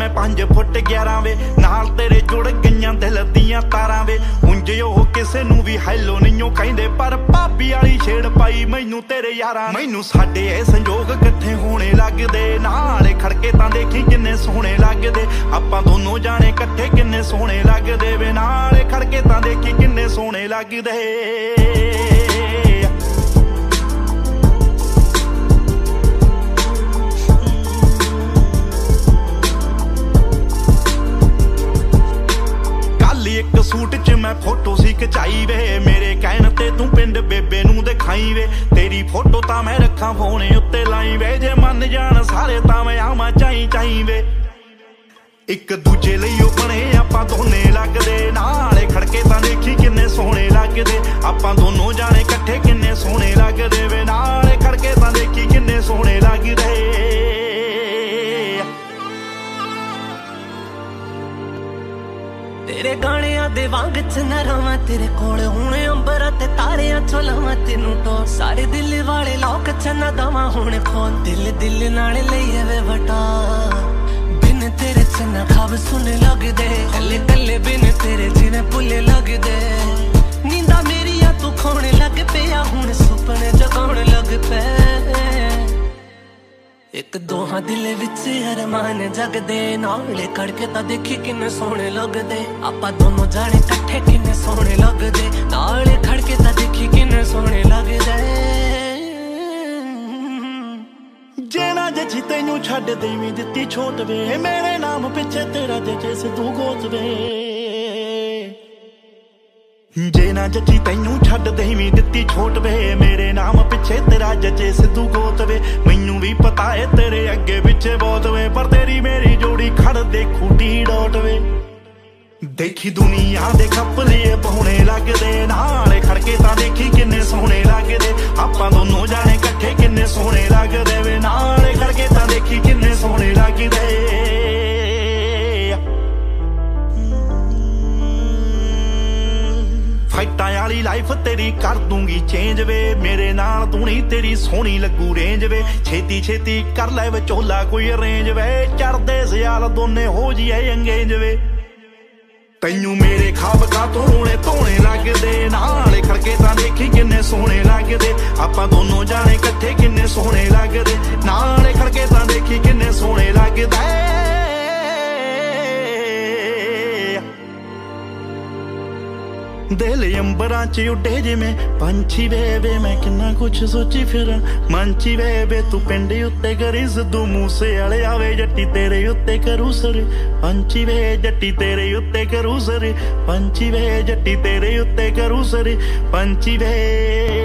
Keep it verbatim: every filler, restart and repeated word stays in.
मैं पांच फुट ग्यारह वे नाल तेरे जुड़ गईयां दिल दियां तारां वे उंज ओह किसे नूं भी हैलो नहीं कहिंदे पर भाभी वाली छेड़ पाई मैनू तेरे यारां मैनू साडे ए संजोग इकट्ठे होने लगदे नाले खड़के तां देखी किन्ने सोहणे लगदे आपां दोनों जाने इकट्ठे किन्ने सोहणे लगदे वे नाले खड़के तां देखी किन्ने सोहणे लगदे एक सूट च मैं फोटो सी खचाई वे मेरे कहण ते तू पिंड बेबे नू दिखाई वे तेरी फोटो तां मैं रखा फोन उत्ते लाई वे जे मन जान सारे तां मैं आवां चाई चाई वे एक दूजे लई ओ बने आपां दोने लगदे नाले खड़के तां देखी किन्ने सोहणे लगदे आपां दोनों जाने इकट्ठे किन्ने सोहणे लगदे वे नाले खड़के तां देखी किन्ने सोहणे लगदे तेरे गाणियां दे वांग च न रवां तेरे कोल हुणे अंबरां ते तारियां चो लवां तेनू टो सारे दिल वाले लोक च न दवां हुणे खोल दिल दिल नाल लईए वे वटा बिन तेरे च न खाब सुने लगदे कल्ले कल्ले बिन तेरे जिने भुल्ले लगदे नींदा मेरिया तू खोणे लग पिया हुण सुपने जगाउण लग पे एक दोहां दिल विच अरमान जगदे नाले खड़के तां देखी किन्ने सोहणे लगदे आपां दोनों जाने इकट्ठे किन्ने सोहणे लगदे नाले खड़के तां देखी किन्ने सोहणे लगदे जे ना जची तैनू छड्ड देवीं दित्ती छोट वे मेरे नाम पिछे तेरा जचे सिद्धू गोत वे जे ना जची तैनू छड्ड देवीं दित्ती छोट वे मेरे नाम पिछे तेरा जचे सिद्धू गोत वे मैनू भी पता है तेरे अगे पिछे बहुत वे पर तेरी मेरी जोड़ी खड़ दे खूटी डोट वे देखी दुनिया दे खपले पौने लगदे नाले खड़के तां देखी किन्ने सोहणे लगदे आपां दोनों जाने इकट्ठे किन्ने सोहणे लगदे वे नाले खड़के तां देखी किन्ने सोहणे लगदे फाइटां वाली लाइफ तेरी कर दूंगी चेंज वे मेरे नाल तू नहीं तेरी सोहनी लगू रेंज वे छेती छेती कर लै विचोला कोई अरेंज वे चढ़दे सियाल दोने हो जिए अंगेज वे तैनू मेरे खाब का तोड़े धोने लगदे नाले खड़के तां देखी किन्ने सोहणे लगदे आपां दोनों जाने इकट्ठे किन्ने सोहणे लगदे नाले खड़के तां देखी किन्ने सोहणे लगदे दिल अंबरां च उड्डे जिवें पंछी वे वे मैं किन्ना कुछ सोची फिर मंची वे वे तू पिंड उत्ते करी सिद्धू मूसे वाले आवे जट्टी तेरे उत्ते करू सर पंछी वे जट्टी तेरे उत्ते करू सर पंछी वे जट्टी तेरे उत्ते करू सर पंछी वे।